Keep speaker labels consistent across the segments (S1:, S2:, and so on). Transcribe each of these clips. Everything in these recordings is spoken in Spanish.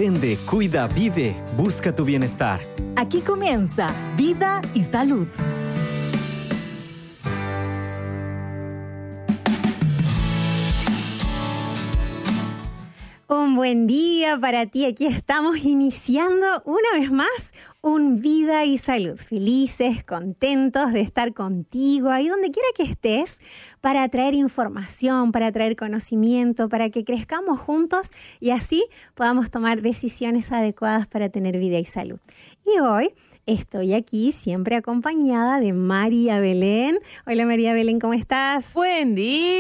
S1: Aprende, cuida, vive, busca tu bienestar.
S2: Aquí comienza Vida y Salud.
S3: Un buen día para ti. Aquí estamos iniciando una vez más un Vida y Salud. Felices, contentos de estar contigo, ahí donde quiera que estés, para traer información, para traer conocimiento, para que crezcamos juntos y así podamos tomar decisiones adecuadas para tener vida y salud. Y hoy estoy aquí siempre acompañada de María Belén. Hola María Belén, ¿cómo estás?
S4: Buen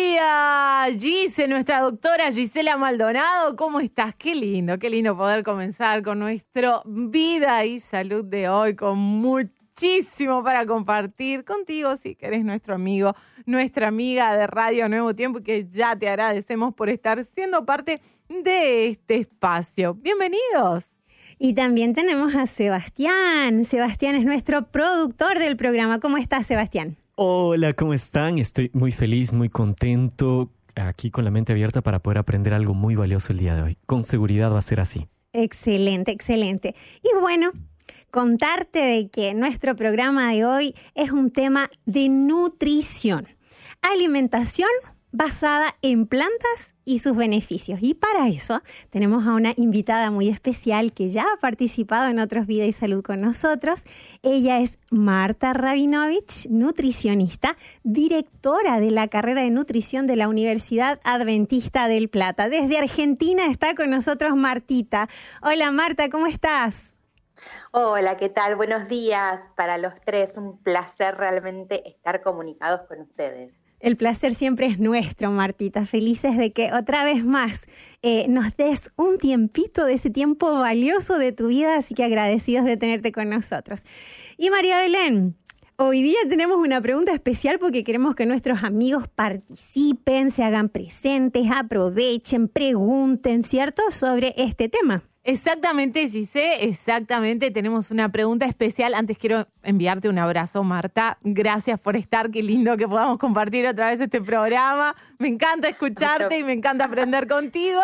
S4: día, Gise, nuestra doctora Gisela Maldonado. ¿Cómo estás? Qué lindo poder comenzar con nuestro Vida y Salud de hoy, con muchísimo para compartir contigo, si que eres nuestro amigo, nuestra amiga de Radio Nuevo Tiempo, y que ya te agradecemos por estar siendo parte de este espacio. Bienvenidos.
S3: Y también tenemos a Sebastián. Sebastián es nuestro productor del programa. ¿Cómo estás, Sebastián?
S1: Hola, ¿cómo están? Estoy muy feliz, muy contento, aquí con la mente abierta para poder aprender algo muy valioso el día de hoy. Con seguridad va a ser así.
S3: Excelente, excelente. Y bueno, contarte de que nuestro programa de hoy es un tema de nutrición, alimentación basada en plantas y sus beneficios. Y para eso tenemos a una invitada muy especial que ya ha participado en otros Vida y Salud con nosotros. Ella es Marta Rabinovich, nutricionista, directora de la carrera de nutrición de la Universidad Adventista del Plata. Desde Argentina está con nosotros Martita. Hola Marta, ¿cómo estás?
S5: Hola, ¿qué tal? Buenos días para los tres. Un placer realmente estar comunicados con ustedes.
S3: El placer siempre es nuestro, Martita. Felices de que otra vez más nos des un tiempito de ese tiempo valioso de tu vida, así que agradecidos de tenerte con nosotros. Y María Belén, hoy día tenemos una pregunta especial porque queremos que nuestros amigos participen, se hagan presentes, aprovechen, pregunten, ¿cierto?, sobre este tema.
S4: Exactamente, Gise, exactamente. Tenemos una pregunta especial. Antes quiero enviarte un abrazo, Marta. Gracias por estar. Qué lindo que podamos compartir otra vez este programa. Me encanta escucharte y me encanta aprender contigo.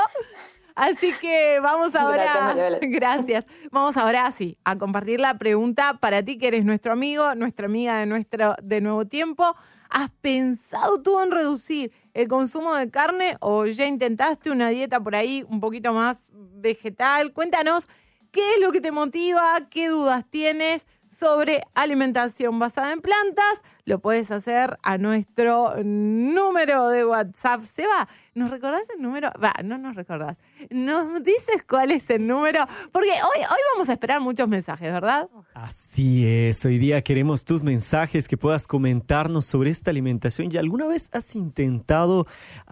S4: Así que vamos ahora. Gracias. Vamos ahora sí a compartir la pregunta para ti, que eres nuestro amigo, nuestra amiga de Nuevo Tiempo. ¿Has pensado tú en reducir el consumo de carne o ya intentaste una dieta por ahí un poquito más vegetal? Cuéntanos qué es lo que te motiva, qué dudas tienes sobre alimentación basada en plantas. Lo puedes hacer a nuestro número de WhatsApp. Seba, ¿nos recordás el número? No nos recordás. ¿Nos dices cuál es el número? Porque hoy vamos a esperar muchos mensajes, ¿verdad?
S1: Así es, hoy día queremos tus mensajes, que puedas comentarnos sobre esta alimentación. ¿Y alguna vez has intentado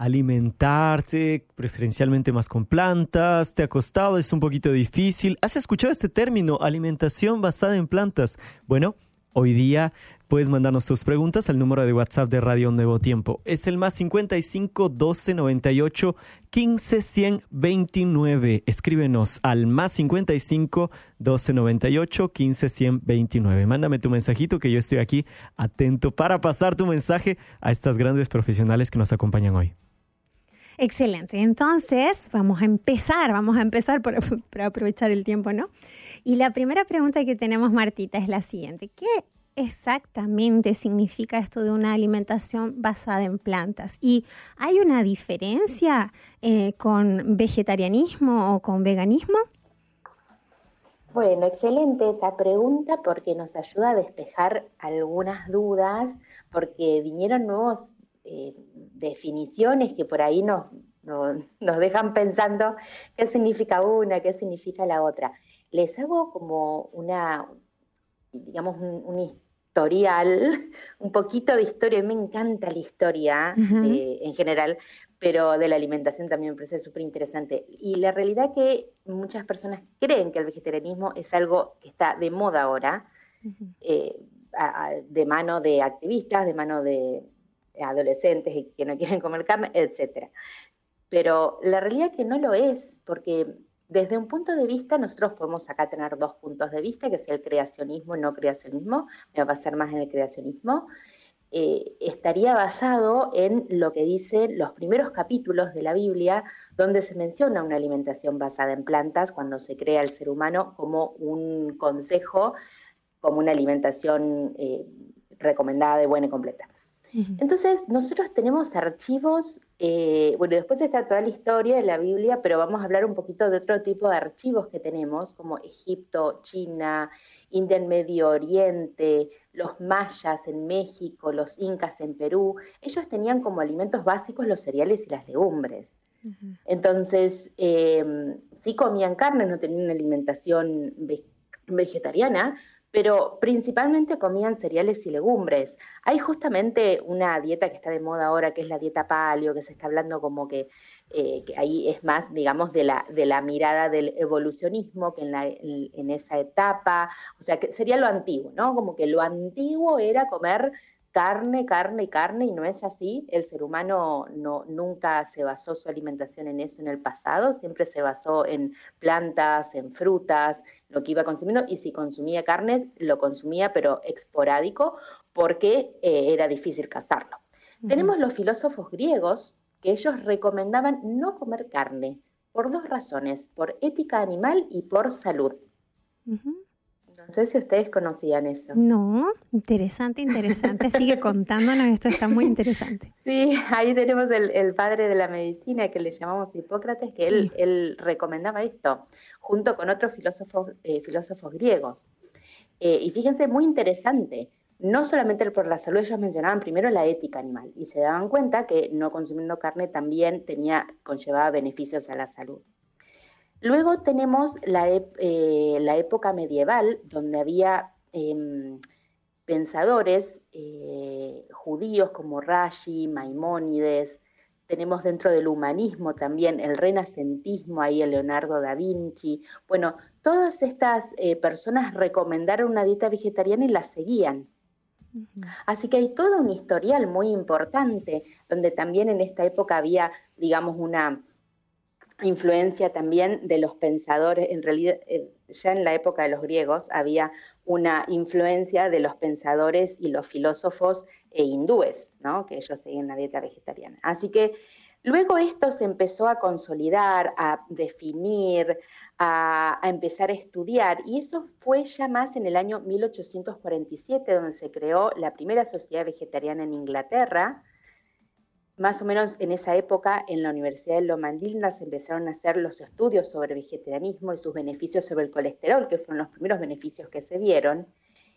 S1: alimentarte preferencialmente más con plantas? ¿Te ha costado? ¿Es un poquito difícil? ¿Has escuchado este término, alimentación basada en plantas? Bueno, hoy día puedes mandarnos tus preguntas al número de WhatsApp de Radio Nuevo Tiempo. Es el más 55 12 98 15 100 29. Escríbenos al más 55 12 98 15 100 29. Mándame tu mensajito, que yo estoy aquí atento para pasar tu mensaje a estas grandes profesionales que nos acompañan hoy.
S3: Excelente. Entonces, vamos a empezar por aprovechar el tiempo, ¿no? Y la primera pregunta que tenemos, Martita, es la siguiente. ¿Qué exactamente significa esto de una alimentación basada en plantas? ¿Y hay una diferencia con vegetarianismo o con veganismo?
S5: Bueno, excelente esa pregunta porque nos ayuda a despejar algunas dudas, porque vinieron nuevos definiciones que por ahí nos dejan pensando qué significa una, qué significa la otra. Les hago como un historial, un poquito de historia. Me encanta la historia en general, pero de la alimentación también me parece súper interesante. Y la realidad que muchas personas creen que el vegetarianismo es algo que está de moda ahora, de mano de activistas, de mano de adolescentes que no quieren comer carne, etcétera. Pero la realidad es que no lo es, porque desde un punto de vista, nosotros podemos acá tener dos puntos de vista, que es el creacionismo y no creacionismo. Me va a pasar más en el creacionismo. estaría basado en lo que dicen los primeros capítulos de la Biblia, donde se menciona una alimentación basada en plantas cuando se crea el ser humano como un consejo, como una alimentación recomendada y buena y completa. Entonces, nosotros tenemos archivos, bueno, después está toda la historia de la Biblia, pero vamos a hablar un poquito de otro tipo de archivos que tenemos, como Egipto, China, India en Medio Oriente, los mayas en México, los incas en Perú. Ellos tenían como alimentos básicos los cereales y las legumbres. Entonces, sí comían carne, no tenían una alimentación vegetariana, pero principalmente comían cereales y legumbres. Hay justamente una dieta que está de moda ahora, que es la dieta paleo, que se está hablando como que ahí es más, digamos, de la mirada del evolucionismo, que en esa etapa, o sea, que sería lo antiguo, ¿no? Como que lo antiguo era comer carne, carne y carne, y no es así. El ser humano nunca se basó su alimentación en eso en el pasado, siempre se basó en plantas, en frutas, lo que iba consumiendo, y si consumía carnes, lo consumía, pero esporádico, porque era difícil cazarlo. Tenemos los filósofos griegos, que ellos recomendaban no comer carne, por dos razones, por ética animal y por salud. No sé si ustedes conocían eso.
S3: No, interesante. Sigue contándonos, esto está muy interesante.
S5: Sí, ahí tenemos el padre de la medicina, que le llamamos Hipócrates, que sí. él recomendaba esto, junto con otros filósofos griegos. Y fíjense, muy interesante, no solamente por la salud, ellos mencionaban primero la ética animal, y se daban cuenta que no consumiendo carne también conllevaba beneficios a la salud. Luego tenemos la época medieval, donde había pensadores judíos como Rashi, Maimónides. Tenemos dentro del humanismo también el renacentismo, ahí el Leonardo da Vinci. Bueno, todas estas personas recomendaron una dieta vegetariana y la seguían. Así que hay todo un historial muy importante, donde también en esta época había, digamos, una influencia también de los pensadores. En realidad, ya en la época de los griegos había una influencia de los pensadores y los filósofos hindúes, ¿no? Que ellos seguían la dieta vegetariana. Así que luego esto se empezó a consolidar, a definir, a empezar a estudiar, y eso fue ya más en el año 1847, donde se creó la primera sociedad vegetariana en Inglaterra. Más o menos en esa época, en la Universidad de Loma Linda se empezaron a hacer los estudios sobre vegetarianismo y sus beneficios sobre el colesterol, que fueron los primeros beneficios que se vieron.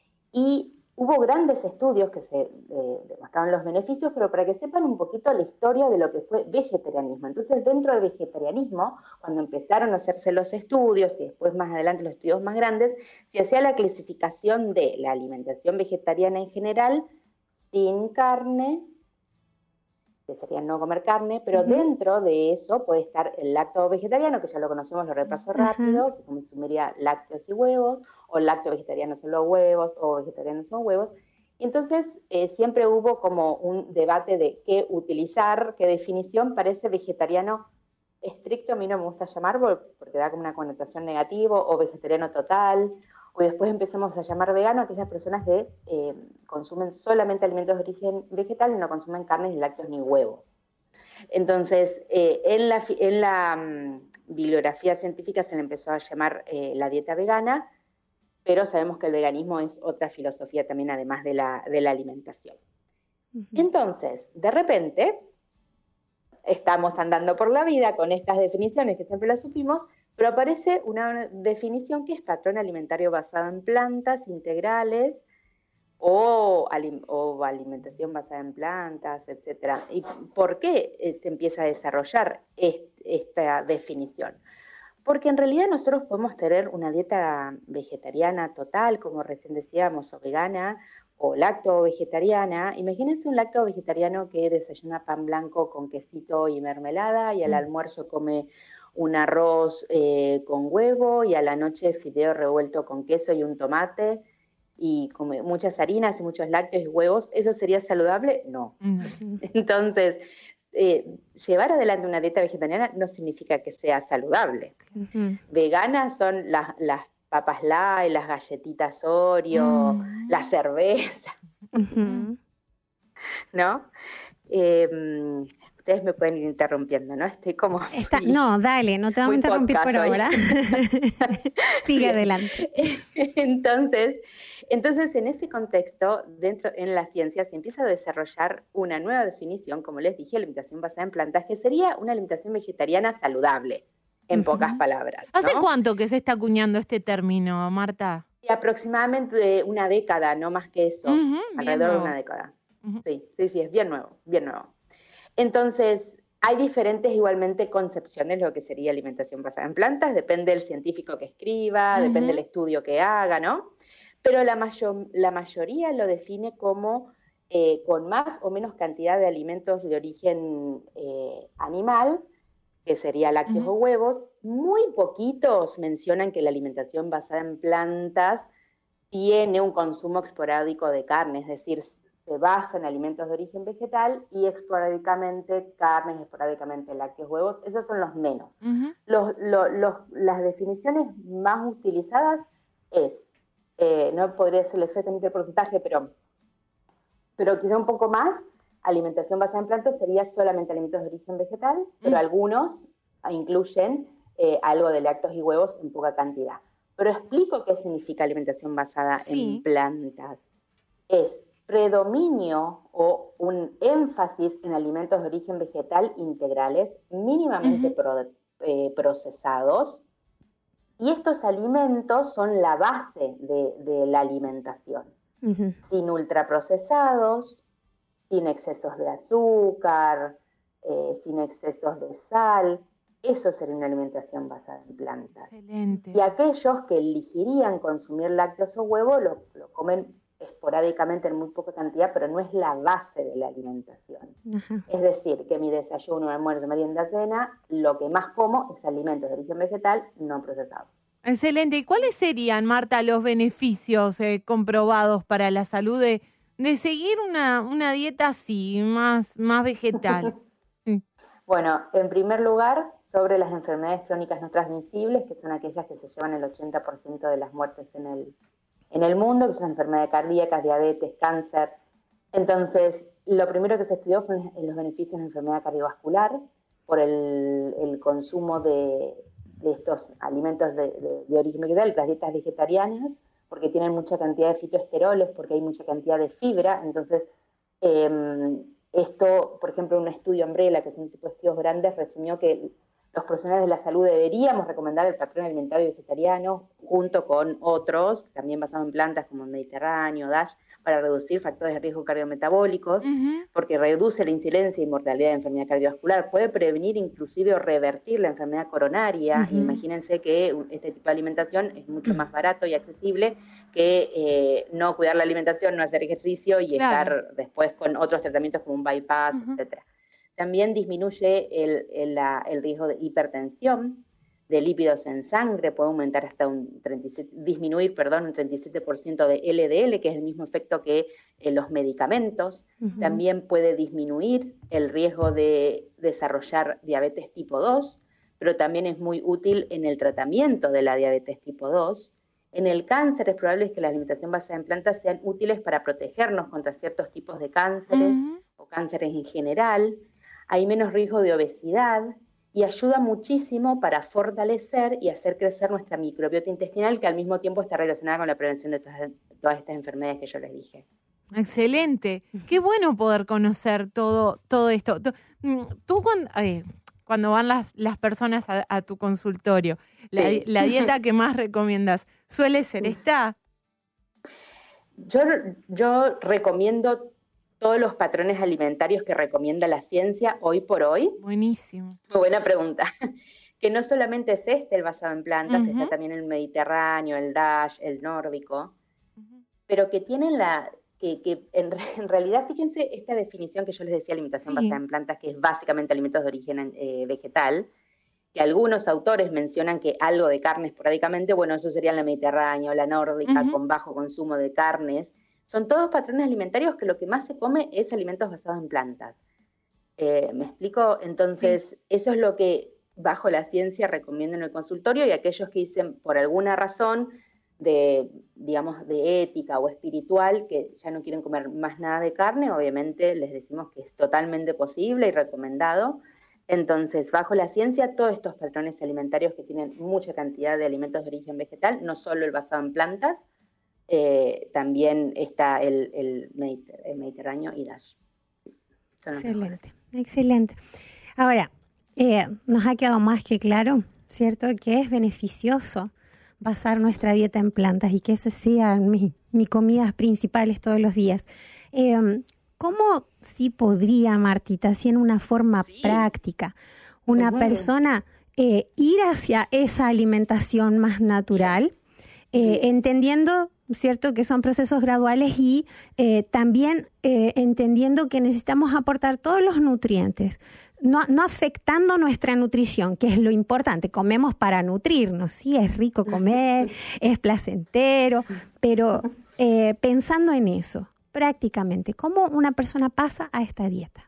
S5: Y hubo grandes estudios que se demostraron los beneficios, pero para que sepan un poquito la historia de lo que fue vegetarianismo. Entonces, dentro del vegetarianismo, cuando empezaron a hacerse los estudios, y después más adelante los estudios más grandes, se hacía la clasificación de la alimentación vegetariana en general, sin carne, que sería no comer carne, pero dentro de eso puede estar el lácteo vegetariano, que ya lo conocemos, lo repaso rápido, que consumiría lácteos y huevos, o lácteo vegetariano solo huevos, o vegetariano son huevos. Y entonces siempre hubo como un debate de qué utilizar, qué definición para ese vegetariano estricto. A mí no me gusta llamar porque da como una connotación negativa, o vegetariano total, o después empezamos a llamar vegano a aquellas personas que consumen solamente alimentos de origen vegetal y no consumen carnes, ni lácteos, ni huevos. Entonces, en la bibliografía científica se le empezó a llamar la dieta vegana, pero sabemos que el veganismo es otra filosofía también, además de la alimentación. Entonces, de repente, estamos andando por la vida con estas definiciones que siempre las supimos, pero aparece una definición que es patrón alimentario basado en plantas integrales o alimentación basada en plantas, etc. ¿Y por qué se empieza a desarrollar esta definición? Porque en realidad nosotros podemos tener una dieta vegetariana total, como recién decíamos, o vegana, o lacto-vegetariana. Imagínense un lacto-vegetariano que desayuna pan blanco con quesito y mermelada, y al almuerzo come un arroz con huevo, y a la noche fideo revuelto con queso y un tomate, y come muchas harinas y muchos lácteos y huevos. ¿Eso sería saludable? No. Entonces, llevar adelante una dieta vegetariana no significa que sea saludable. Veganas son las papas light, las galletitas Oreo, la cerveza. ¿no? Ustedes me pueden ir interrumpiendo, ¿no? Estoy como...
S3: No, dale, no te vamos a interrumpir por ahora. Sigue adelante.
S5: Entonces, en ese contexto, en la ciencia se empieza a desarrollar una nueva definición, como les dije, alimentación basada en plantas, que sería una alimentación vegetariana saludable, en pocas palabras, ¿no?
S4: ¿Hace cuánto que se está acuñando este término, Marta?
S5: Aproximadamente una década, no más que eso, alrededor de una década. Sí, es bien nuevo, bien nuevo. Entonces, hay diferentes igualmente concepciones de lo que sería alimentación basada en plantas, depende del científico que escriba, depende del estudio que haga, ¿no? Pero la mayoría lo define como con más o menos cantidad de alimentos de origen animal, que sería lácteos o huevos. Muy poquitos mencionan que la alimentación basada en plantas tiene un consumo esporádico de carne, es decir, se basa en alimentos de origen vegetal y esporádicamente carnes, esporádicamente lácteos, huevos, esos son los menos. Las definiciones más utilizadas es, no podría ser exactamente el porcentaje, pero quizá un poco más, alimentación basada en plantas sería solamente alimentos de origen vegetal, pero algunos incluyen algo de lácteos y huevos en poca cantidad. Pero explico qué significa alimentación basada en plantas. Es predominio o un énfasis en alimentos de origen vegetal integrales, mínimamente procesados, y estos alimentos son la base de la alimentación, sin ultraprocesados, sin excesos de azúcar, sin excesos de sal. Eso sería una alimentación basada en plantas.
S4: Excelente.
S5: Y aquellos que elegirían consumir lácteos o huevos lo comen esporádicamente en muy poca cantidad, pero no es la base de la alimentación. Es decir, que mi desayuno, almuerzo, merienda, cena, lo que más como es alimentos de origen vegetal no procesados.
S4: Excelente. ¿Y cuáles serían, Marta, los beneficios comprobados para la salud de seguir una dieta así, más vegetal?
S5: Bueno, en primer lugar, sobre las enfermedades crónicas no transmisibles, que son aquellas que se llevan el 80% de las muertes en el mundo, que son enfermedades cardíacas, diabetes, cáncer. Entonces, lo primero que se estudió fue los beneficios de la enfermedad cardiovascular por el consumo de estos alimentos de origen vegetal, las dietas vegetarianas, porque tienen mucha cantidad de fitoesteroles, porque hay mucha cantidad de fibra. Entonces, esto, por ejemplo, un estudio Umbrella, que son un tipo de estudios grandes, resumió que los profesionales de la salud deberíamos recomendar el patrón alimentario vegetariano junto con otros, también basados en plantas como el Mediterráneo, DASH, para reducir factores de riesgo cardiometabólicos, porque reduce la incidencia y mortalidad de enfermedad cardiovascular, puede prevenir inclusive o revertir la enfermedad coronaria. Imagínense que este tipo de alimentación es mucho más barato y accesible que no cuidar la alimentación, no hacer ejercicio y estar después con otros tratamientos como un bypass, etcétera. También disminuye el riesgo de hipertensión, de lípidos en sangre, puede aumentar hasta disminuir un 37% de LDL, que es el mismo efecto que los medicamentos. También puede disminuir el riesgo de desarrollar diabetes tipo 2, pero también es muy útil en el tratamiento de la diabetes tipo 2. En el cáncer es probable que la alimentación basada en plantas sean útiles para protegernos contra ciertos tipos de cánceres o cánceres en general. Hay menos riesgo de obesidad y ayuda muchísimo para fortalecer y hacer crecer nuestra microbiota intestinal, que al mismo tiempo está relacionada con la prevención de todas estas enfermedades que yo les dije.
S4: Excelente. Qué bueno poder conocer todo esto. Tú cuando van las personas a tu consultorio, la dieta que más recomiendas, ¿suele ser esta?
S5: Yo recomiendo todos los patrones alimentarios que recomienda la ciencia hoy por hoy.
S4: Buenísimo.
S5: Muy buena pregunta. Que no solamente es el basado en plantas, está también el Mediterráneo, el DASH, el nórdico, pero que tienen en realidad, fíjense esta definición que yo les decía, alimentación basada en plantas, que es básicamente alimentos de origen vegetal, que algunos autores mencionan que algo de carne esporádicamente, bueno, eso sería la Mediterráneo, la nórdica, con bajo consumo de carnes. Son todos patrones alimentarios que lo que más se come es alimentos basados en plantas. ¿Me explico? Entonces, eso es lo que bajo la ciencia recomiendo en el consultorio, y aquellos que dicen por alguna razón digamos, de ética o espiritual, que ya no quieren comer más nada de carne, obviamente les decimos que es totalmente posible y recomendado. Entonces, bajo la ciencia, todos estos patrones alimentarios que tienen mucha cantidad de alimentos de origen vegetal, no solo el basado en plantas, también está el Mediterráneo y DASH.
S3: Excelente, excelente. Ahora, nos ha quedado más que claro, ¿cierto?, que es beneficioso basar nuestra dieta en plantas y que esas sean mis comidas principales todos los días. ¿Cómo sí podría, Martita, así en una forma práctica, una persona ir hacia esa alimentación más natural, entendiendo, ¿cierto?, que son procesos graduales y también entendiendo que necesitamos aportar todos los nutrientes, no afectando nuestra nutrición, que es lo importante? Comemos para nutrirnos, sí, es rico comer, es placentero, pero pensando en eso, prácticamente, ¿cómo una persona pasa a esta dieta?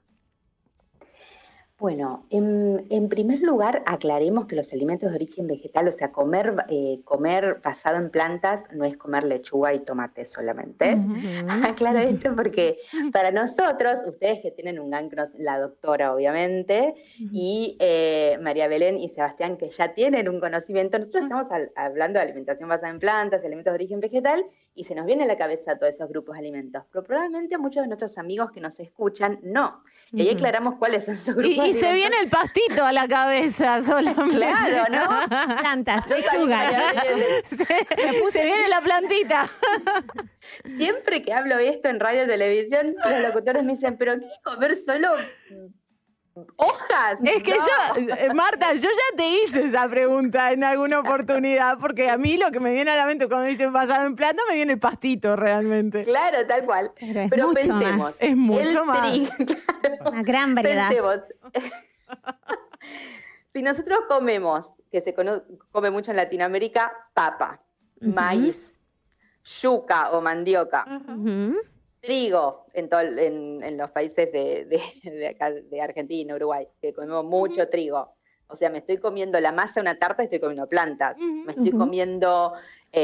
S5: Bueno, en primer lugar, aclaremos que los alimentos de origen vegetal, o sea, comer basado en plantas no es comer lechuga y tomate solamente. Aclaro esto porque para nosotros, ustedes que tienen un gran, la doctora obviamente, y María Belén y Sebastián que ya tienen un conocimiento, nosotros estamos hablando de alimentación basada en plantas, de alimentos de origen vegetal, y se nos viene a la cabeza todos esos grupos de alimentos. Pero probablemente a muchos de nuestros amigos que nos escuchan, no. Y ahí aclaramos cuáles son esos grupos de alimentos.
S4: Y se viene el pastito a la cabeza solamente.
S5: Claro, ¿no?
S3: Plantas, lechuga.
S4: Se viene la plantita.
S5: Siempre que hablo esto en radio y televisión, los locutores me dicen, ¿pero qué comer solo hojas?
S4: Es que yo, Marta, yo ya te hice esa pregunta en alguna oportunidad, porque a mí lo que me viene a la mente cuando dicen basado en planta, me viene el pastito realmente.
S5: Claro, tal cual.
S3: Pero
S5: mucho
S3: pensemos.
S5: Más.
S4: Es mucho más.
S5: Claro.
S3: Una gran variedad.
S5: Pensemos. Si nosotros comemos, que se come mucho en Latinoamérica, papa, maíz, yuca o mandioca, trigo en los países de acá, de Argentina, Uruguay, que comemos mucho trigo. O sea, me estoy comiendo la masa de una tarta y estoy comiendo plantas. Me estoy comiendo,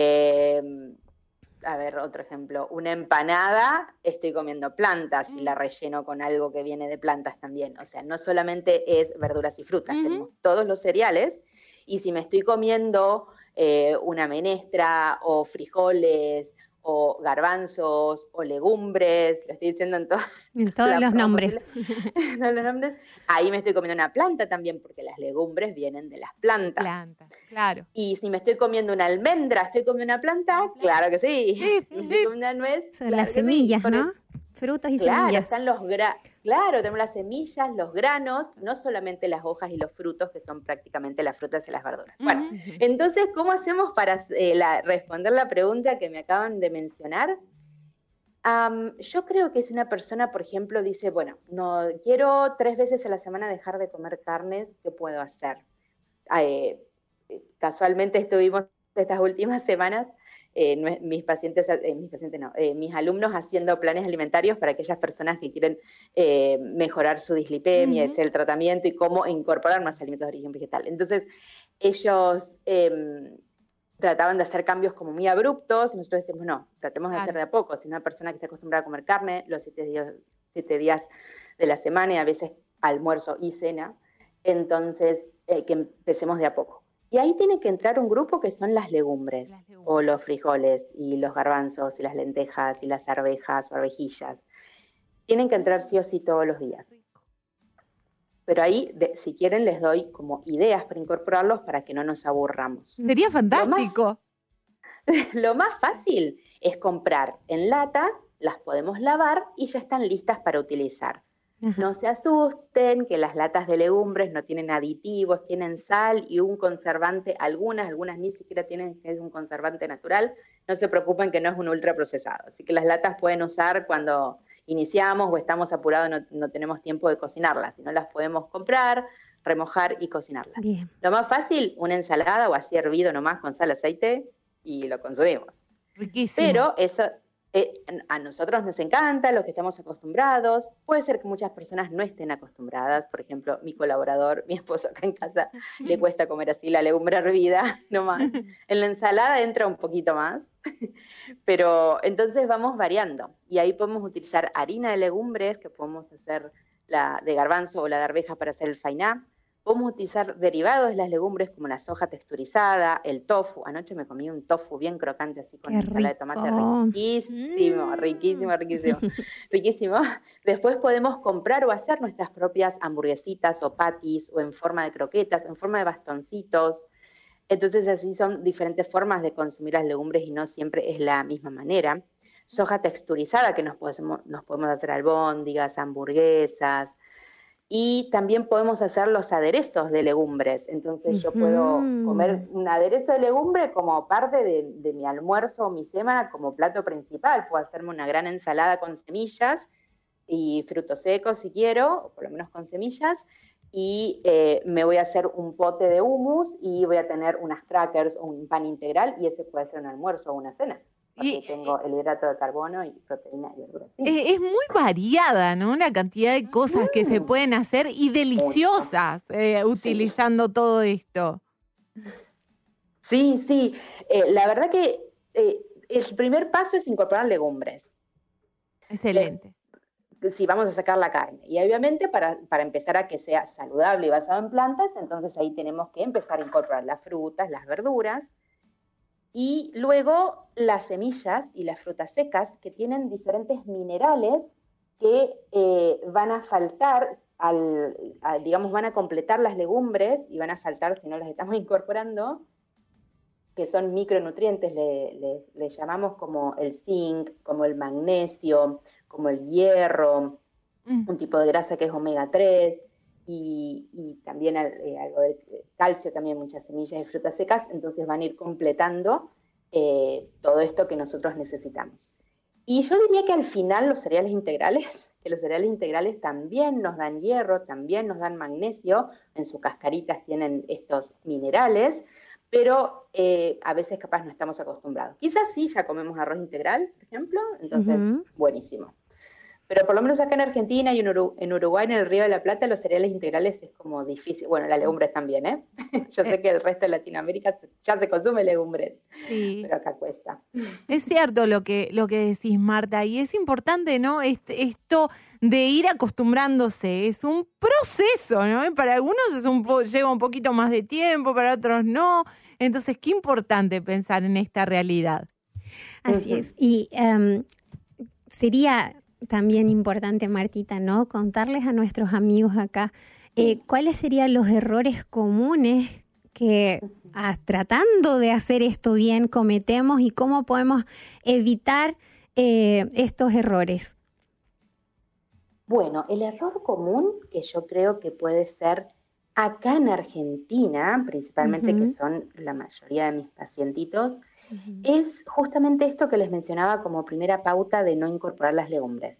S5: otro ejemplo, una empanada, estoy comiendo plantas y la relleno con algo que viene de plantas también. O sea, no solamente es verduras y frutas, tenemos todos los cereales. Y si me estoy comiendo una menestra o frijoles o garbanzos o legumbres, lo estoy diciendo en
S3: todos los nombres.
S5: Todos los nombres. Ahí me estoy comiendo una planta también, porque las legumbres vienen de las plantas.
S4: Plantas, claro.
S5: Y si me estoy comiendo una almendra, ¿estoy comiendo una planta? Claro que sí.
S4: Sí.
S5: Si me estoy comiendo una nuez,
S3: Son las semillas,
S5: sí.
S3: ¿no? Frutos y
S5: claro,
S3: semillas.
S5: Están claro, tenemos las semillas, los granos, no solamente las hojas y los frutos, que son prácticamente las frutas y las verduras. Bueno, entonces, ¿cómo hacemos para responder la pregunta que me acaban de mencionar? Yo creo que si una persona, por ejemplo, dice, bueno, no quiero 3 veces a la semana dejar de comer carnes, ¿qué puedo hacer? Casualmente estuvimos estas últimas semanas mis alumnos haciendo planes alimentarios para aquellas personas que quieren mejorar su dislipemia, el tratamiento y cómo incorporar más alimentos de origen vegetal. Entonces, ellos trataban de hacer cambios como muy abruptos y nosotros decimos, no, tratemos de hacer de a poco. Si una persona que está acostumbrada a comer carne los 7 días de la semana y a veces almuerzo y cena, entonces que empecemos de a poco. Y ahí tiene que entrar un grupo que son las legumbres, o los frijoles, y los garbanzos, y las lentejas, y las arvejas o arvejillas. Tienen que entrar sí o sí todos los días. Pero ahí, si quieren, les doy como ideas para incorporarlos para que no nos aburramos.
S4: Sería fantástico.
S5: Lo más fácil es comprar en lata, las podemos lavar y ya están listas para utilizar. No se asusten que las latas de legumbres no tienen aditivos, tienen sal y un conservante, algunas ni siquiera tienen, es un conservante natural. No se preocupen que no es un ultraprocesado. Así que las latas pueden usar cuando iniciamos o estamos apurados, no tenemos tiempo de cocinarlas, sino las podemos comprar, remojar y cocinarlas.
S3: Bien.
S5: Lo más fácil, una ensalada o así hervido nomás con sal, aceite y lo consumimos.
S4: Riquísimo.
S5: Pero A nosotros nos encanta, los que estamos acostumbrados. Puede ser que muchas personas no estén acostumbradas. Por ejemplo, mi colaborador, mi esposo acá en casa, le cuesta comer así la legumbre hervida, nomás. En la ensalada entra un poquito más. Pero entonces vamos variando. Y ahí podemos utilizar harina de legumbres, que podemos hacer la de garbanzo o la de arveja para hacer el fainá. Podemos utilizar derivados de las legumbres como la soja texturizada, el tofu. Anoche me comí un tofu bien crocante así con ensalada de tomate, riquísimo. Después podemos comprar o hacer nuestras propias hamburguesitas o patis o en forma de croquetas o en forma de bastoncitos. Entonces así son diferentes formas de consumir las legumbres y no siempre es la misma manera. Soja texturizada, que nos podemos hacer albóndigas, hamburguesas. Y también podemos hacer los aderezos de legumbres. Entonces yo puedo comer un aderezo de legumbre como parte de mi almuerzo o mi cena como plato principal. Puedo hacerme una gran ensalada con semillas y frutos secos si quiero, o por lo menos con semillas. Y me voy a hacer un pote de hummus y voy a tener unas crackers o un pan integral y ese puede ser un almuerzo o una cena. Porque tengo el hidrato de carbono y proteína y verduras.
S4: Es muy variada, ¿no? La cantidad de cosas que se pueden hacer y deliciosas utilizando todo esto.
S5: Sí. La verdad que el primer paso es incorporar legumbres.
S4: Excelente.
S5: Si vamos a sacar la carne. Y obviamente para empezar a que sea saludable y basado en plantas, entonces ahí tenemos que empezar a incorporar las frutas, las verduras, y luego las semillas y las frutas secas que tienen diferentes minerales que van a faltar, digamos, van a completar las legumbres y van a faltar si no las estamos incorporando, que son micronutrientes, le llamamos como el zinc, como el magnesio, como el hierro, un tipo de grasa que es omega 3, y también algo de calcio, también muchas semillas y frutas secas, entonces van a ir completando todo esto que nosotros necesitamos. Y yo diría que al final los cereales integrales, que los cereales integrales también nos dan hierro, también nos dan magnesio, en sus cascaritas tienen estos minerales, pero a veces capaz no estamos acostumbrados. Quizás sí, ya comemos arroz integral, por ejemplo, entonces buenísimo. Pero por lo menos acá en Argentina y en Uruguay, en el Río de la Plata, los cereales integrales es como difícil. Bueno, las legumbres también, ¿eh? Yo sé que el resto de Latinoamérica ya se consume legumbres,
S4: sí,
S5: pero acá cuesta.
S4: Es cierto lo que decís, Marta, y es importante, ¿no? Esto de ir acostumbrándose, es un proceso, ¿no? Para algunos lleva un poquito más de tiempo, para otros no. Entonces, qué importante pensar en esta realidad.
S3: Así es. Y sería también importante, Martita, ¿no? Contarles a nuestros amigos acá cuáles serían los errores comunes que tratando de hacer esto bien cometemos y cómo podemos evitar estos errores.
S5: Bueno, el error común que yo creo que puede ser acá en Argentina, principalmente que son la mayoría de mis pacientitos, es justamente esto que les mencionaba como primera pauta de no incorporar las legumbres.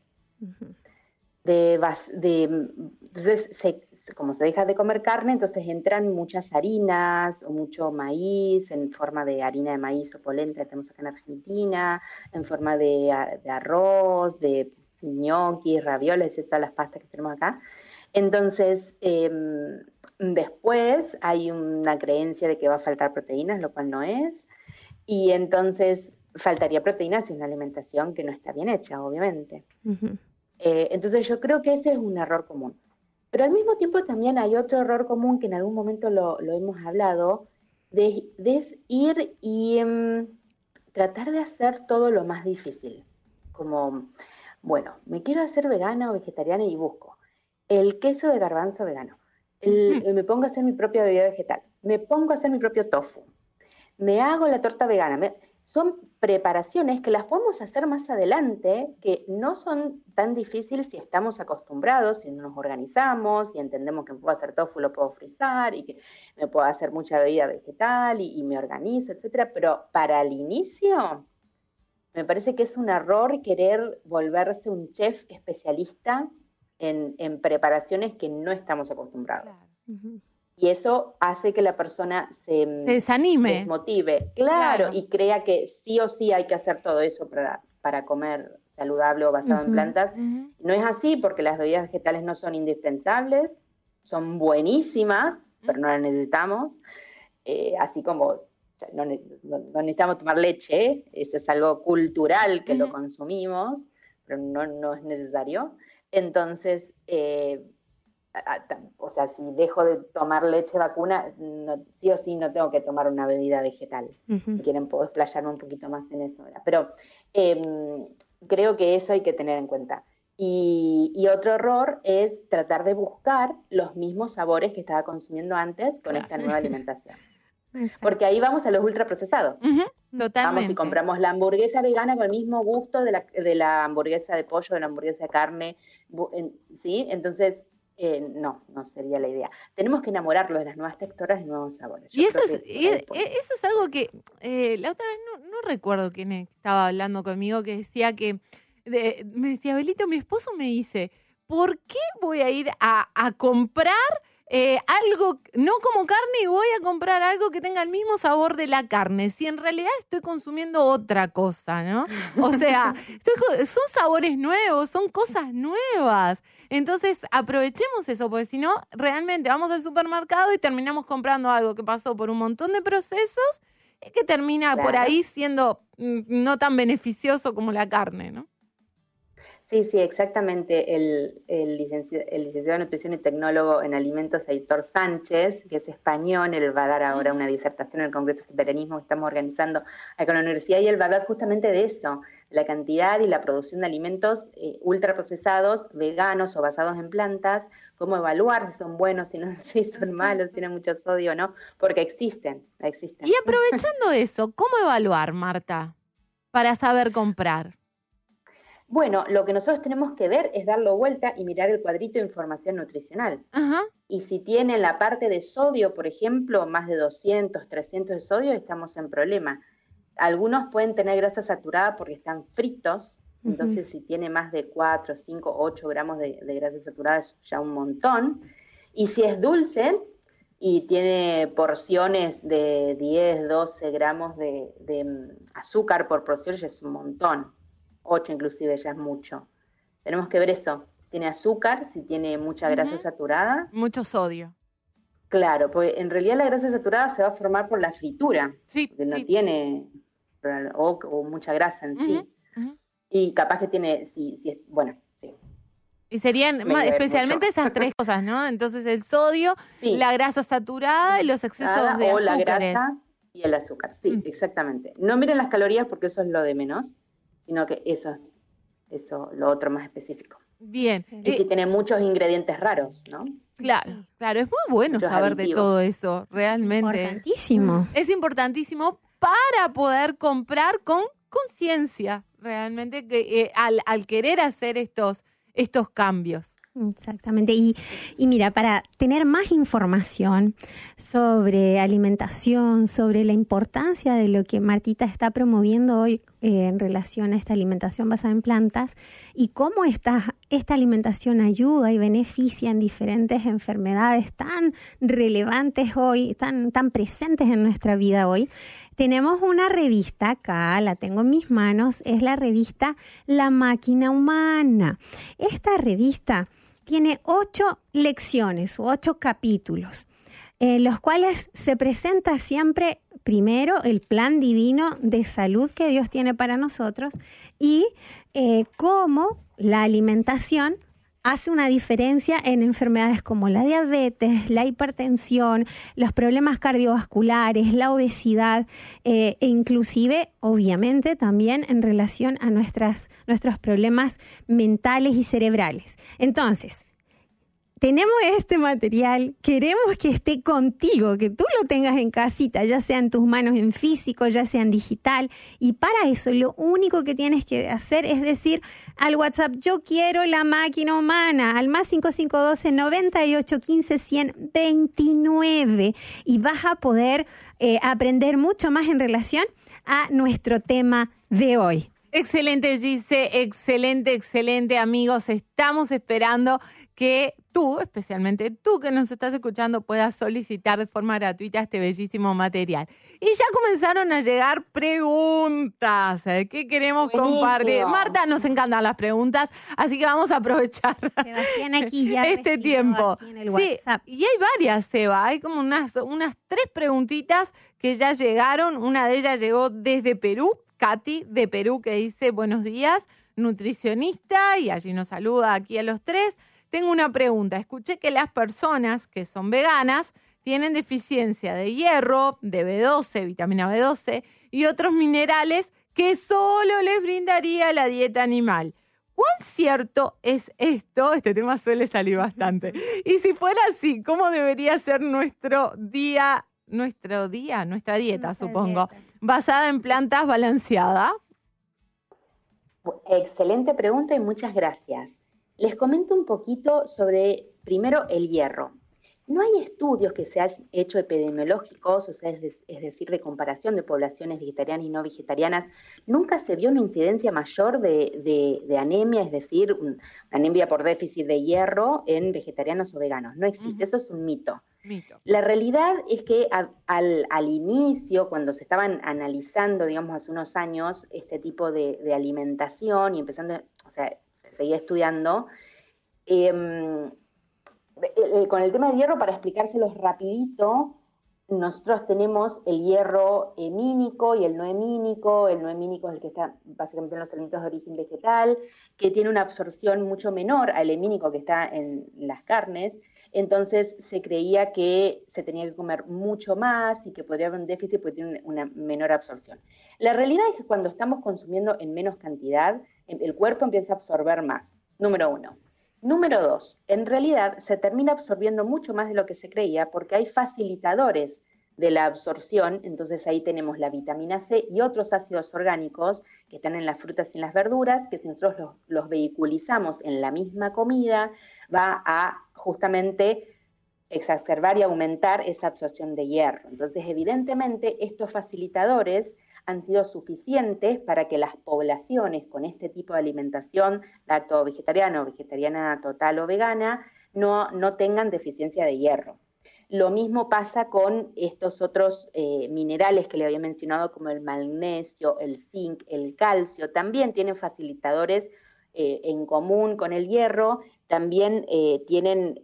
S5: Entonces, como se deja de comer carne, entonces entran muchas harinas o mucho maíz en forma de harina de maíz o polenta que tenemos acá en Argentina, en forma de arroz, de ñoquis, ravioles y todas las pastas que tenemos acá. Entonces, después hay una creencia de que va a faltar proteínas, lo cual no es. Y entonces faltaría proteínas y una alimentación que no está bien hecha, obviamente. Entonces yo creo que ese es un error común. Pero al mismo tiempo también hay otro error común que en algún momento lo hemos hablado, de ir y tratar de hacer todo lo más difícil. Como, bueno, me quiero hacer vegana o vegetariana y busco el queso de garbanzo vegano. Me pongo a hacer mi propia bebida vegetal. Me pongo a hacer mi propio tofu. Me hago la torta vegana. Son preparaciones que las podemos hacer más adelante, que no son tan difíciles si estamos acostumbrados, si nos organizamos, si entendemos que me puedo hacer tofu, lo puedo frizar, y que me puedo hacer mucha bebida vegetal, y me organizo, etcétera. Pero para el inicio, me parece que es un error querer volverse un chef especialista en preparaciones que no estamos acostumbrados.
S4: Claro.
S5: Y eso hace que la persona se
S4: desanime,
S5: desmotive, claro, y crea que sí o sí hay que hacer todo eso para comer saludable o basado en plantas. No es así, porque las bebidas vegetales no son indispensables, son buenísimas, pero no las necesitamos, así como o sea, no necesitamos tomar leche, eso es algo cultural que lo consumimos, pero no es necesario. Entonces, o sea, si dejo de tomar leche vacuna, sí o sí no tengo que tomar una bebida vegetal. Si quieren, puedo explayarme un poquito más en eso. Pero creo que eso hay que tener en cuenta. Y otro error es tratar de buscar los mismos sabores que estaba consumiendo antes con esta nueva alimentación. Exacto. Porque ahí vamos a los ultraprocesados.
S4: Totalmente.
S5: Vamos y compramos la hamburguesa vegana con el mismo gusto de la hamburguesa de pollo, de la hamburguesa de carne, ¿sí? Entonces, no sería la idea. Tenemos que enamorarlos de las nuevas texturas y nuevos sabores.
S4: Y eso es algo que la otra vez no recuerdo quién estaba hablando conmigo, que decía que, me decía, Belito, mi esposo me dice, ¿por qué voy a ir a comprar algo, no como carne, y voy a comprar algo que tenga el mismo sabor de la carne, si en realidad estoy consumiendo otra cosa, ¿no? O sea, son sabores nuevos, son cosas nuevas. Entonces, aprovechemos eso, porque si no, realmente vamos al supermercado y terminamos comprando algo que pasó por un montón de procesos y que termina por ahí siendo no tan beneficioso como la carne, ¿no?
S5: Sí, exactamente. El licenciado en nutrición y tecnólogo en alimentos, Heitor Sánchez, que es español, él va a dar ahora una disertación en el Congreso de Vegetarianismo que estamos organizando acá en la universidad, y él va a hablar justamente de eso, la cantidad y la producción de alimentos ultraprocesados, veganos o basados en plantas, cómo evaluar si son buenos, si son malos, si tienen mucho sodio o no, porque existen.
S4: Y aprovechando eso, ¿cómo evaluar, Marta, para saber comprar?
S5: Bueno, lo que nosotros tenemos que ver es darlo vuelta y mirar el cuadrito de información nutricional. Y si tiene la parte de sodio, por ejemplo, más de 200, 300 de sodio, estamos en problema. Algunos pueden tener grasa saturada porque están fritos, entonces si tiene más de 4, 5, 8 gramos de grasa saturada es ya un montón. Y si es dulce y tiene porciones de 10, 12 gramos de azúcar por porción, ya es un montón. 8 inclusive ya es mucho. Tenemos que ver eso. ¿Tiene azúcar? Si tiene mucha grasa saturada.
S4: Mucho sodio.
S5: Claro, porque en realidad la grasa saturada se va a formar por la fritura. Sí, porque no tiene, o mucha grasa en sí. Y capaz que tiene, bueno, sí.
S4: Y serían especialmente esas tres cosas, ¿no? Entonces el sodio, la grasa saturada y los excesos de azúcares.
S5: O la grasa y el azúcar, sí, exactamente. No miren las calorías porque eso es lo de menos, sino que eso, lo otro más específico.
S4: Bien.
S5: Y que tiene muchos ingredientes raros, ¿no?
S4: Claro, es muy bueno muchos saber aditivos. De todo eso, realmente.
S3: Importantísimo.
S4: Es importantísimo para poder comprar con conciencia, realmente, que al querer hacer estos cambios.
S3: Exactamente. Y mira, para tener más información sobre alimentación, sobre la importancia de lo que Martita está promoviendo hoy en relación a esta alimentación basada en plantas y cómo esta alimentación ayuda y beneficia en diferentes enfermedades tan relevantes hoy, tan presentes en nuestra vida hoy, tenemos una revista acá, la tengo en mis manos, es la revista La Máquina Humana. Esta revista tiene 8 lecciones u 8 capítulos, en los cuales se presenta siempre primero el plan divino de salud que Dios tiene para nosotros y cómo la alimentación hace una diferencia en enfermedades como la diabetes, la hipertensión, los problemas cardiovasculares, la obesidad e inclusive, obviamente, también en relación a nuestros problemas mentales y cerebrales. Entonces, tenemos este material, queremos que esté contigo, que tú lo tengas en casita, ya sea en tus manos en físico, ya sea en digital. Y para eso lo único que tienes que hacer es decir al WhatsApp, yo quiero La Máquina Humana, al más 5512 98 15 129. Y vas a poder aprender mucho más en relación a nuestro tema de hoy.
S4: Excelente, Gise, excelente, amigos. Estamos esperando que tú, especialmente tú que nos estás escuchando, puedas solicitar de forma gratuita este bellísimo material. Y ya comenzaron a llegar preguntas. ¿Qué queremos compartir? Marta, nos encantan las preguntas, así que vamos a aprovechar
S3: Sebastián aquí ya
S4: este tiempo.
S3: aquí en el WhatsApp.
S4: Sí, y hay varias, Seba. Hay como unas 3 preguntitas que ya llegaron. Una de ellas llegó desde Perú, Katy de Perú, que dice: buenos días, nutricionista, y allí nos saluda aquí a los 3. Tengo una pregunta. Escuché que las personas que son veganas tienen deficiencia de hierro, de B12, vitamina B12 y otros minerales que solo les brindaría la dieta animal. ¿Cuán cierto es esto? Este tema suele salir bastante. Y si fuera así, ¿cómo debería ser nuestra dieta, supongo, basada en plantas balanceada?
S5: Excelente pregunta y muchas gracias. Les comento un poquito sobre, primero, el hierro. No hay estudios que se hayan hecho epidemiológicos, o sea, es decir, de comparación de poblaciones vegetarianas y no vegetarianas. Nunca se vio una incidencia mayor de anemia, es decir, anemia por déficit de hierro en vegetarianos o veganos. No existe, eso es un mito. La realidad es que al inicio, cuando se estaban analizando, digamos, hace unos años, este tipo de alimentación y empezando, o sea, se seguía estudiando, con el tema del hierro, para explicárselos rapidito, nosotros tenemos el hierro hemínico y el no hemínico. El no hemínico es el que está básicamente en los alimentos de origen vegetal, que tiene una absorción mucho menor al hemínico que está en las carnes. Entonces se creía que se tenía que comer mucho más y que podría haber un déficit porque tiene una menor absorción. La realidad es que cuando estamos consumiendo en menos cantidad, el cuerpo empieza a absorber más, número 1. Número 2, en realidad se termina absorbiendo mucho más de lo que se creía porque hay facilitadores de la absorción. Entonces ahí tenemos la vitamina C y otros ácidos orgánicos que están en las frutas y en las verduras, que si nosotros los vehiculizamos en la misma comida, va a justamente exacerbar y aumentar esa absorción de hierro. Entonces, evidentemente, estos facilitadores han sido suficientes para que las poblaciones con este tipo de alimentación, lacto-vegetariana o vegetariana total o vegana, no tengan deficiencia de hierro. Lo mismo pasa con estos otros minerales que le había mencionado, como el magnesio, el zinc, el calcio. También tienen facilitadores en común con el hierro. También tienen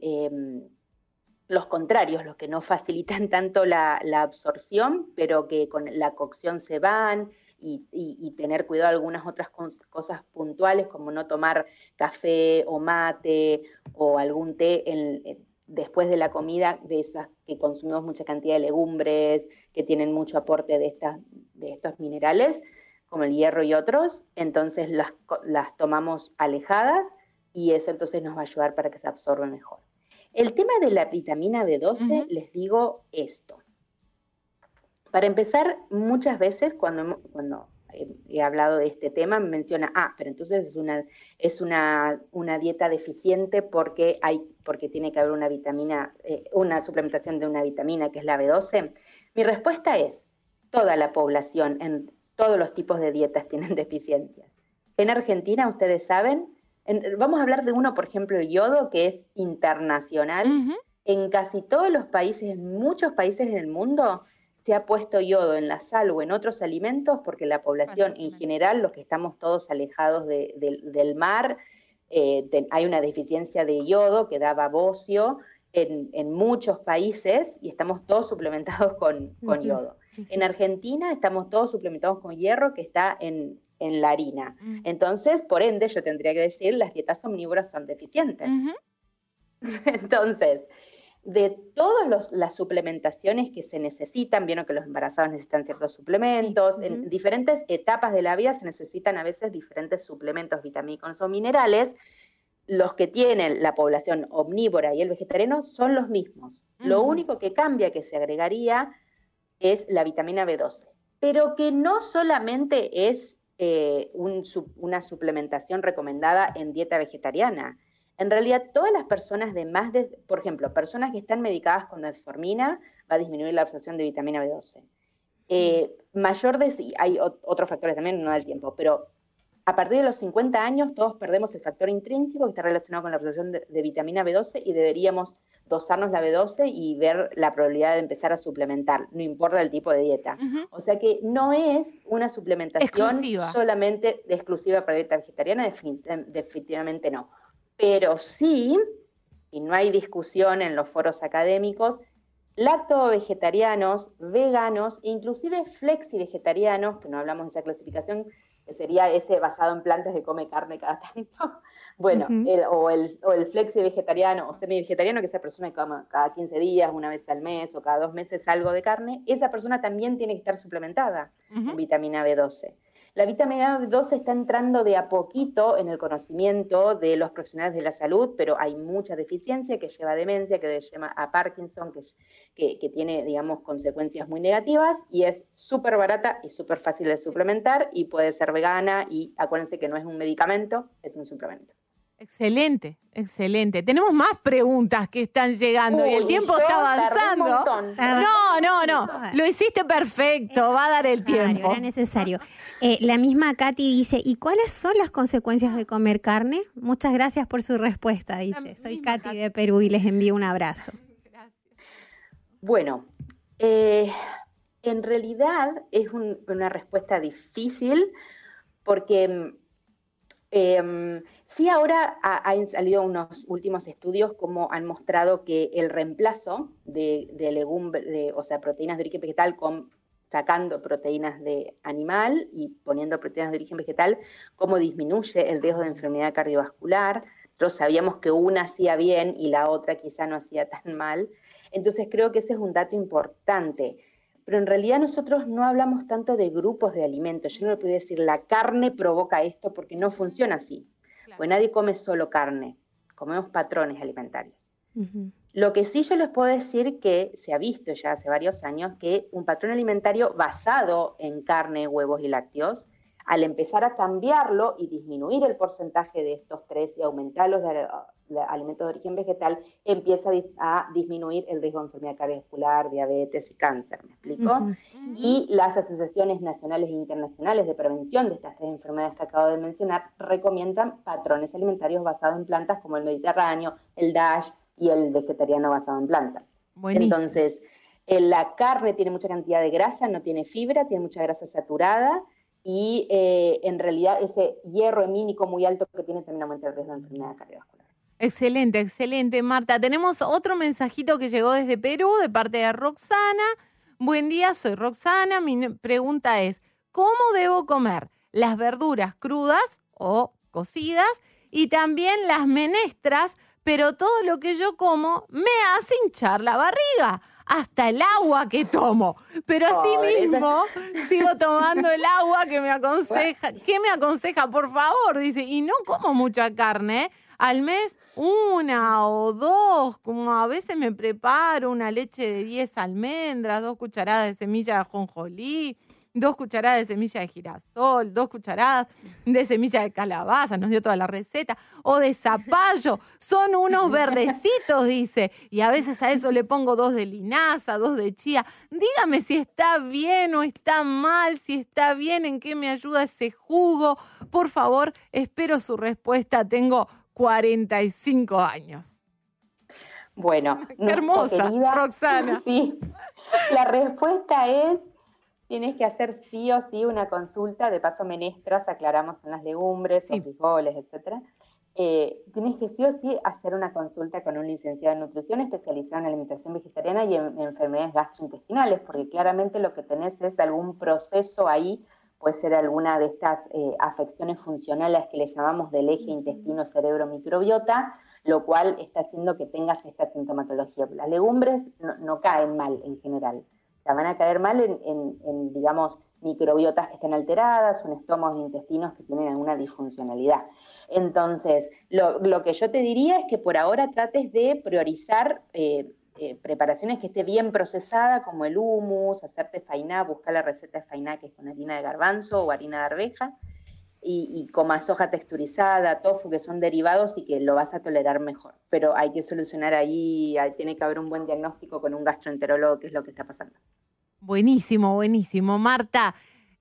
S5: los contrarios, los que no facilitan tanto la absorción, pero que con la cocción se van, y tener cuidado de algunas otras cosas puntuales, como no tomar café o mate o algún té después de la comida, de esas que consumimos mucha cantidad de legumbres, que tienen mucho aporte de estos minerales, como el hierro y otros. Entonces las tomamos alejadas y eso entonces nos va a ayudar para que se absorba mejor. El tema de la vitamina B12, les digo esto. Para empezar, muchas veces cuando he hablado de este tema, me menciona, pero entonces es una dieta deficiente porque tiene que haber una suplementación de una vitamina que es la B12. Mi respuesta es, toda la población en todos los tipos de dietas tienen deficiencias. En Argentina, ustedes saben, vamos a hablar de uno, por ejemplo, el yodo, que es internacional. En casi todos los países, en muchos países del mundo, se ha puesto yodo en la sal o en otros alimentos porque la población en general, los que estamos todos alejados del mar, hay una deficiencia de yodo que da babocio en muchos países y estamos todos suplementados con yodo. Sí. En Argentina estamos todos suplementados con hierro que está en la harina. Entonces, por ende, yo tendría que decir, las dietas omnívoras son deficientes. Entonces, de todas las suplementaciones que se necesitan, vieron que los embarazados necesitan ciertos suplementos, sí. En diferentes etapas de la vida se necesitan a veces diferentes suplementos vitamínicos o minerales. Los que tienen la población omnívora y el vegetariano son los mismos. Lo único que cambia, que se agregaría, es la vitamina B12, pero que no solamente es una suplementación recomendada en dieta vegetariana. En realidad, todas las personas por ejemplo, personas que están medicadas con metformina, va a disminuir la absorción de vitamina B12. Hay otros factores también, no da el tiempo, pero a partir de los 50 años todos perdemos el factor intrínseco que está relacionado con la absorción de vitamina B12 y deberíamos dosarnos la B12 y ver la probabilidad de empezar a suplementar, no importa el tipo de dieta.
S4: Ujú.
S5: O sea que no es una suplementación solamente exclusiva para la dieta vegetariana, definitivamente no. Pero sí, y no hay discusión en los foros académicos, lacto-vegetarianos, veganos, inclusive flexi-vegetarianos, que no hablamos de esa clasificación, que sería ese basado en plantas que come carne cada tanto, bueno, o el flexi-vegetariano o semi-vegetariano, que esa persona que come cada 15 días, una vez al mes o cada 2 meses algo de carne, esa persona también tiene que estar suplementada en vitamina B12. La vitamina B12 está entrando de a poquito en el conocimiento de los profesionales de la salud, pero hay mucha deficiencia que lleva a demencia, que lleva a Parkinson, que tiene, digamos, consecuencias muy negativas, y es súper barata y súper fácil de suplementar, y puede ser vegana, y acuérdense que no es un medicamento, es un suplemento.
S4: Excelente, excelente. Tenemos más preguntas que están llegando y el tiempo está avanzando. No. Lo hiciste perfecto, va a dar el tiempo.
S3: Era necesario. La misma Katy dice, ¿y cuáles son las consecuencias de comer carne? Muchas gracias por su respuesta, dice. Soy Katy de Perú y les envío un abrazo.
S4: Gracias.
S5: Bueno, en realidad es una respuesta difícil porque sí ahora han salido unos últimos estudios como han mostrado que el reemplazo de legumbres, o sea, proteínas de origen vegetal sacando proteínas de animal y poniendo proteínas de origen vegetal, cómo disminuye el riesgo de enfermedad cardiovascular. Nosotros sabíamos que una hacía bien y la otra quizá no hacía tan mal. Entonces creo que ese es un dato importante. Pero en realidad nosotros no hablamos tanto de grupos de alimentos. Yo no le puedo decir la carne provoca esto porque no funciona así. Claro. Pues nadie come solo carne, comemos patrones alimentarios. Uh-huh. Lo que sí yo les puedo decir que se ha visto ya hace varios años que un patrón alimentario basado en carne, huevos y lácteos, al empezar a cambiarlo y disminuir el porcentaje de estos tres y aumentarlos de alimentos de origen vegetal, empieza a disminuir el riesgo de enfermedad cardiovascular, diabetes y cáncer, ¿me explico? Uh-huh. Y las asociaciones nacionales e internacionales de prevención de estas tres enfermedades que acabo de mencionar recomiendan patrones alimentarios basados en plantas como el mediterráneo, el DASH y el vegetariano basado en plantas. Buenísimo. Entonces, la carne tiene mucha cantidad de grasa, no tiene fibra, tiene mucha grasa saturada, y en realidad ese hierro hemínico muy alto que tiene también aumenta el riesgo de enfermedad cardiovascular.
S4: Excelente, excelente, Marta. Tenemos otro mensajito que llegó desde Perú de parte de Roxana. Buen día, soy Roxana. Mi pregunta es, ¿cómo debo comer las verduras crudas o cocidas y también las menestras, pero todo lo que yo como me hace hinchar la barriga? Hasta el agua que tomo, pero asimismo sigo tomando el agua que me aconseja. ¿Qué me aconseja, por favor? Dice, y no como mucha carne, al mes 1 o 2, como a veces me preparo una leche de 10 almendras, 2 cucharadas de semilla de ajonjolí, 2 cucharadas de semilla de girasol, 2 cucharadas de semilla de calabaza, nos dio toda la receta, o de zapallo, son unos verdecitos, dice, y a veces a eso le pongo 2 de linaza, 2 de chía. Dígame si está bien o está mal, si está bien, en qué me ayuda ese jugo. Por favor, espero su respuesta, tengo 45 años.
S5: Bueno,
S4: hermosa, querida Roxana.
S5: Sí, la respuesta es: tienes que hacer sí o sí una consulta, de paso menestras, aclaramos, son las legumbres, sí, los frijoles, etc. Tienes que sí o sí hacer una consulta con un licenciado en nutrición especializado en alimentación vegetariana y en enfermedades gastrointestinales, porque claramente lo que tenés es algún proceso ahí, puede ser alguna de estas afecciones funcionales que le llamamos del eje intestino-cerebro-microbiota, lo cual está haciendo que tengas esta sintomatología. Las legumbres no caen mal en general. O sea, van a caer mal en, digamos, microbiotas que estén alteradas, en estómagos e intestinos que tienen alguna disfuncionalidad. Entonces, lo que yo te diría es que por ahora trates de priorizar preparaciones que esté bien procesada, como el hummus, hacerte fainá, buscar la receta de fainá que es con harina de garbanzo o harina de arveja, y comas soja texturizada, tofu, que son derivados y que lo vas a tolerar mejor. Pero hay que solucionar ahí, tiene que haber un buen diagnóstico con un gastroenterólogo, que es lo que está pasando.
S4: Buenísimo, buenísimo. Marta,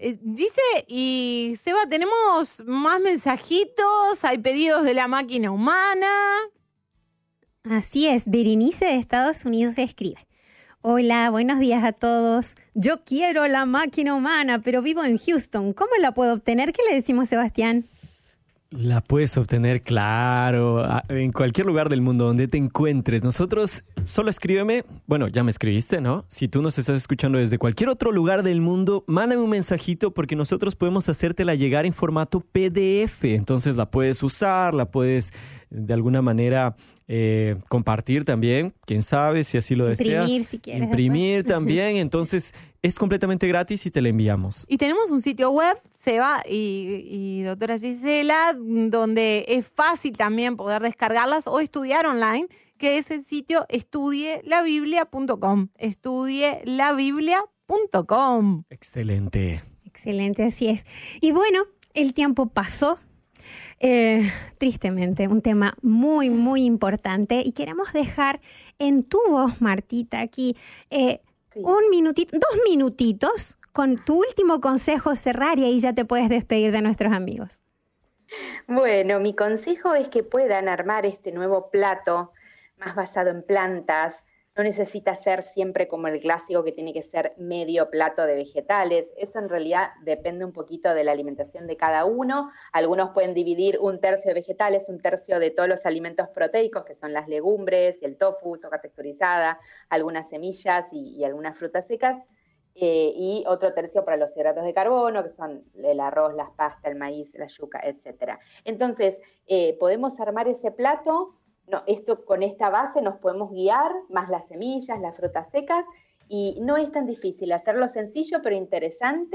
S4: Dice, y Seba, tenemos más mensajitos, hay pedidos de la máquina humana.
S3: Así es, Berenice de Estados Unidos escribe. Hola, buenos días a todos. Yo quiero la máquina humana, pero vivo en Houston. ¿Cómo la puedo obtener? ¿Qué le decimos, Sebastián?
S1: La puedes obtener, claro, en cualquier lugar del mundo donde te encuentres. Nosotros, solo escríbeme, bueno, ya me escribiste, ¿no? Si tú nos estás escuchando desde cualquier otro lugar del mundo, mándame un mensajito porque nosotros podemos hacértela llegar en formato PDF. Entonces la puedes usar, la puedes de alguna manera compartir también, quién sabe si así lo deseas.
S3: Imprimir si quieres.
S1: Imprimir también, entonces es completamente gratis y te la enviamos.
S4: Y tenemos un sitio web, Seba y doctora Gisela, donde es fácil también poder descargarlas o estudiar online, que es el sitio estudielabiblia.com. Estudielabiblia.com.
S1: Excelente.
S3: Excelente, así es. Y bueno, el tiempo pasó. Tristemente, un tema muy, muy importante y queremos dejar en tu voz, Martita, aquí un minutito, 2 minutitos con tu último consejo, cerrar y ahí ya te puedes despedir de nuestros amigos.
S5: Bueno, mi consejo es que puedan armar este nuevo plato más basado en plantas. No necesita ser siempre como el clásico que tiene que ser medio plato de vegetales. Eso en realidad depende un poquito de la alimentación de cada uno. Algunos pueden dividir 1/3 de vegetales, 1/3 de todos los alimentos proteicos, que son las legumbres, el tofu, soja texturizada, algunas semillas y algunas frutas secas. Y otro tercio para los hidratos de carbono, que son el arroz, las pastas, el maíz, la yuca, etc. Entonces, podemos armar ese plato. No, con esta base nos podemos guiar, más las semillas, las frutas secas, y no es tan difícil hacerlo sencillo pero interesante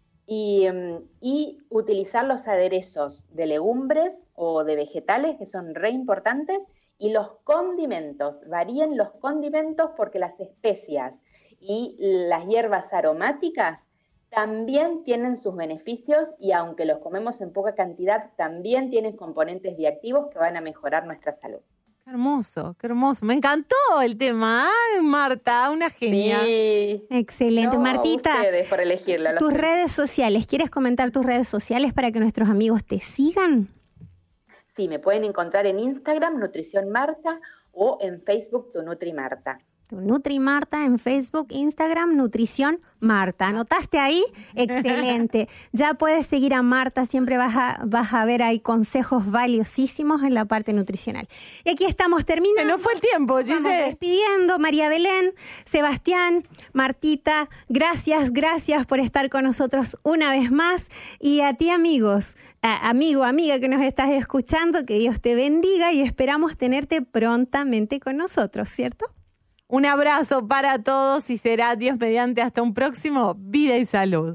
S5: y utilizar los aderezos de legumbres o de vegetales que son re importantes y los condimentos. Varíen los condimentos porque las especias y las hierbas aromáticas también tienen sus beneficios y aunque los comemos en poca cantidad, también tienen componentes bioactivos que van a mejorar nuestra salud.
S4: Qué hermoso, qué hermoso. Me encantó el tema, Marta, una genia.
S5: Sí.
S3: Excelente,
S5: No,
S3: Martita.
S5: Ustedes por elegirlo.
S3: Tus redes sociales, ¿quieres comentar tus redes sociales para que nuestros amigos te sigan?
S5: Sí, me pueden encontrar en Instagram, Nutrición Marta, o en Facebook, Tu Nutri Marta.
S3: Tu Nutri Marta en Facebook, Instagram, Nutrición Marta. ¿Anotaste ahí? Excelente. Ya puedes seguir a Marta, siempre vas a ver ahí consejos valiosísimos en la parte nutricional. Y aquí estamos terminando.
S4: No fue el tiempo, Giselle.
S3: Estamos despidiendo. María Belén, Sebastián, Martita, gracias por estar con nosotros una vez más. Y a ti, amigos, amiga que nos estás escuchando, que Dios te bendiga y esperamos tenerte prontamente con nosotros, ¿cierto?
S4: Un abrazo para todos y será Dios mediante hasta un próximo Vida y Salud.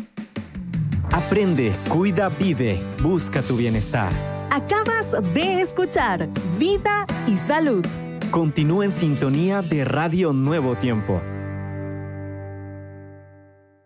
S1: Aprende, cuida, vive, busca tu bienestar.
S2: Acabas de escuchar Vida y Salud.
S1: Continúa en sintonía de Radio Nuevo Tiempo.